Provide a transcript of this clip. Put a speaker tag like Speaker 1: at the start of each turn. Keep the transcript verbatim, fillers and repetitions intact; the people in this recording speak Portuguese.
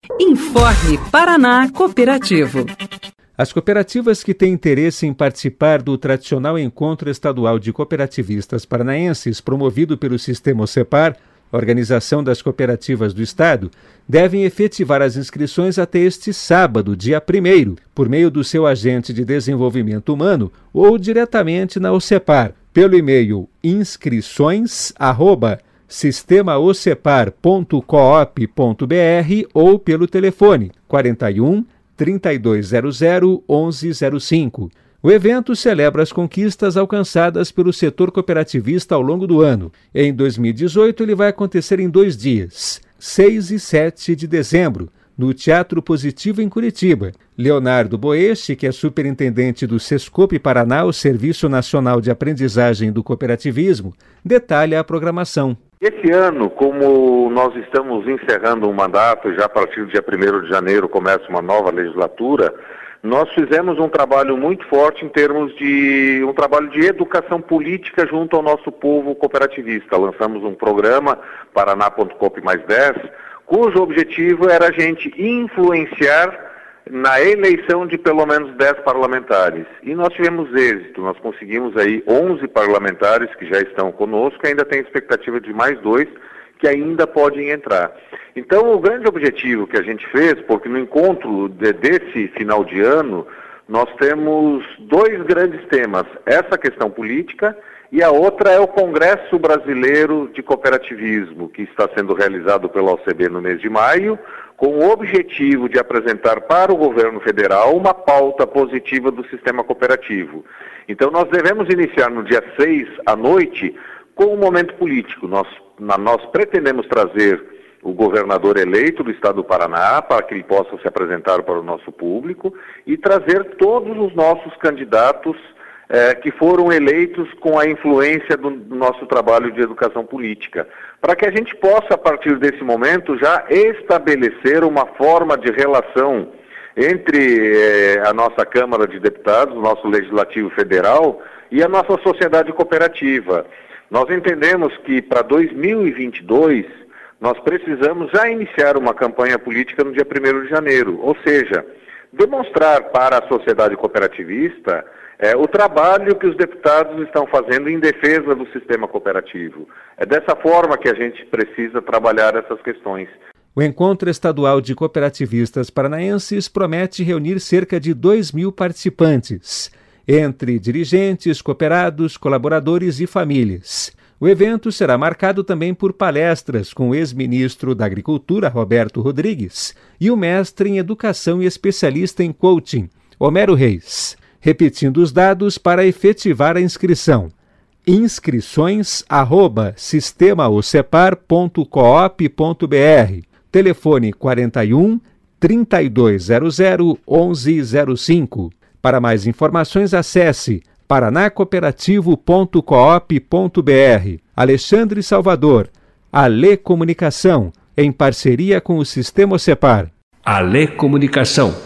Speaker 1: Informe Paraná Cooperativo.
Speaker 2: As cooperativas que têm interesse em participar do tradicional Encontro Estadual de Cooperativistas Paranaenses, promovido pelo Sistema OCEPAR, Organização das Cooperativas do Estado, devem efetivar as inscrições até este sábado, dia primeiro, por meio do seu agente de desenvolvimento humano ou diretamente na OCEPAR, pelo e-mail inscrições arroba sistema ocepar ponto coop ponto br ou pelo telefone quarenta e um, trinta e dois zero zero, onze zero cinco. O evento celebra as conquistas alcançadas pelo setor cooperativista ao longo do ano. Em dois mil e dezoito, ele vai acontecer em dois dias, seis e sete de dezembro, no Teatro Positivo em Curitiba. Leonardo Boeste, que é superintendente do Sescope Paraná, o Serviço Nacional de Aprendizagem do Cooperativismo, detalha a programação.
Speaker 3: Esse ano, como nós estamos encerrando um mandato, já a partir do dia primeiro de janeiro começa uma nova legislatura, nós fizemos um trabalho muito forte em termos de um trabalho de educação política junto ao nosso povo cooperativista. Lançamos um programa, Paraná ponto coop mais dez, cujo objetivo era a gente influenciar na eleição de pelo menos dez parlamentares. E nós tivemos êxito, nós conseguimos aí onze parlamentares que já estão conosco, ainda tem expectativa de mais dois que ainda podem entrar. Então, o grande objetivo que a gente fez, porque no encontro de, desse final de ano, nós temos dois grandes temas, essa questão política e a outra é o Congresso Brasileiro de Cooperativismo, que está sendo realizado pela O C B no mês de maio, com o objetivo de apresentar para o governo federal uma pauta positiva do sistema cooperativo. Então, nós devemos iniciar no dia seis à noite com um momento político. Nós, na, nós pretendemos trazer o governador eleito do estado do Paraná para que ele possa se apresentar para o nosso público e trazer todos os nossos candidatos eh, que foram eleitos com a influência do, do nosso trabalho de educação política, para que a gente possa, a partir desse momento, já estabelecer uma forma de relação entre eh, a nossa Câmara de Deputados, o nosso Legislativo Federal e a nossa sociedade cooperativa. Nós entendemos que para dois mil e vinte e dois nós precisamos já iniciar uma campanha política no dia primeiro de janeiro, ou seja, demonstrar para a sociedade cooperativista é, o trabalho que os deputados estão fazendo em defesa do sistema cooperativo. É dessa forma que a gente precisa trabalhar essas questões.
Speaker 2: O Encontro Estadual de Cooperativistas Paranaenses promete reunir cerca de dois mil participantes, entre dirigentes, cooperados, colaboradores e famílias. O evento será marcado também por palestras com o ex-ministro da Agricultura, Roberto Rodrigues, e o mestre em Educação e especialista em Coaching, Homero Reis. Repetindo os dados para efetivar a inscrição. inscrições arroba sistema ocepar ponto coop ponto br. Telefone quarenta e um, trinta e dois zero zero, onze zero cinco. Para mais informações, acesse paraná cooperativo ponto coop ponto br. Alexandre Salvador, Ale Comunicação, em parceria com o Sistema OCEPAR.
Speaker 4: Ale Comunicação.